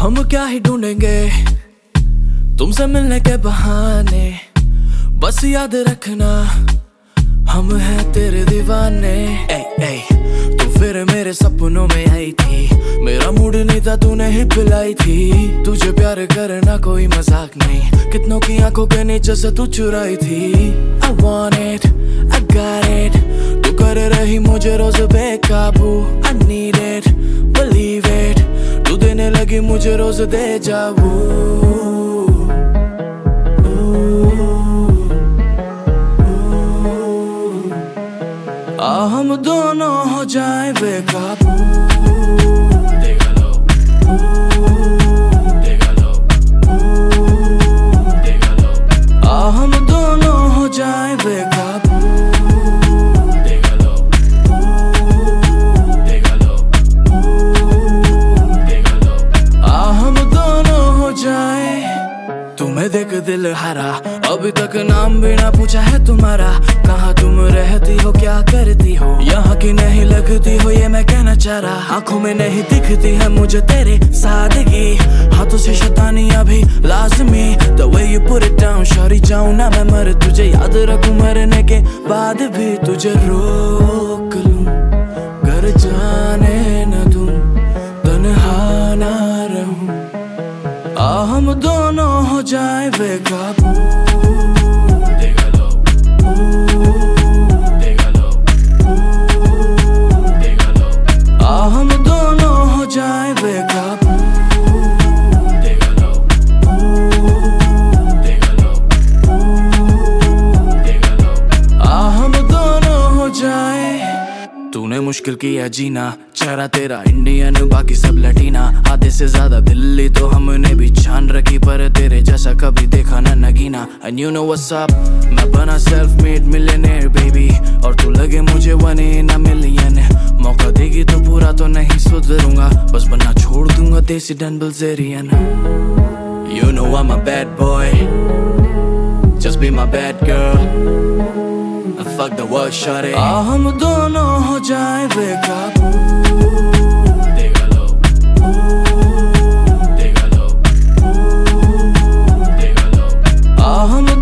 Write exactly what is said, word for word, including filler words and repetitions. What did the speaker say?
हम क्या ही ढूंढेंगे तुमसे मिलने के बहाने, बस याद रखना हम हैं तेरे दीवाने। ए, ए, तू फिर मेरे सपनों में आई थी, मेरा मूड नहीं था तूने ही पिलाई थी। तुझे प्यार करना कोई मजाक नहीं, कितनों की आंखों के नीचे से तू चुराई थी। I want it, I got it, तू कर रही मुझे रोज बेकाबू। I need it, believe it, तू देने लगी मुझे रोज दे जाबू। आ हम दोनों हो जाए बेकाबू। देखा लो, देखा लो, देखा लो। आ हम दोनों हो जाए बेकाबू। देखा लो, देखा लो, देखा लो। आ हम दोनों हो जाए। तुम्हें देख दिल हरा, अभी तक नाम भी ना पूछा है तुम्हारा। कहाँ तुम रहती हो, क्या करती हो, यहाँ की नहीं लगती हो ये मैं कहना चाह रहा। आंखों में नहीं दिखती है मुझे तेरे सादगी, हाथों से शैतानियां भी लाजमी। The way you put it down, Shauri जाऊं ना मैं मर, तुझे याद रखूं मरने के बाद भी। तुझे रोक लूं घर जाने न दूं, तन्हा ना रहूं। आ हम दोनों हो जाए बेकाबू। देखा लो, देखा लो, देखा लो। आ हम दोनों हो जाए बेकाबू। देखा लो, देखा लो, देखा लो। आ हम दोनों हो जाए। तूने मुश्किल किया जीना, चेहरा तेरा इंडियन बाकी सब लटीना। आधे से ज्यादा दिल्ली तो हमने भी छान रखी, पर तेरे जैसा कभी देखा ना Nagina. And you know what's up, मैं बना self made millionaire baby, और तू लगे मुझे one in a million। मौका देगी तो पूरा तो नहीं सुधरूंगा, बस बनना छोड़ दूंगा desi Dan Bilzerian. You know I'm a bad boy, just be my bad girl, and fuck the world shawty। आ हम दोनों हो जाए बेकाबू। देखा लो, देखा लो, देखा लो। आ हम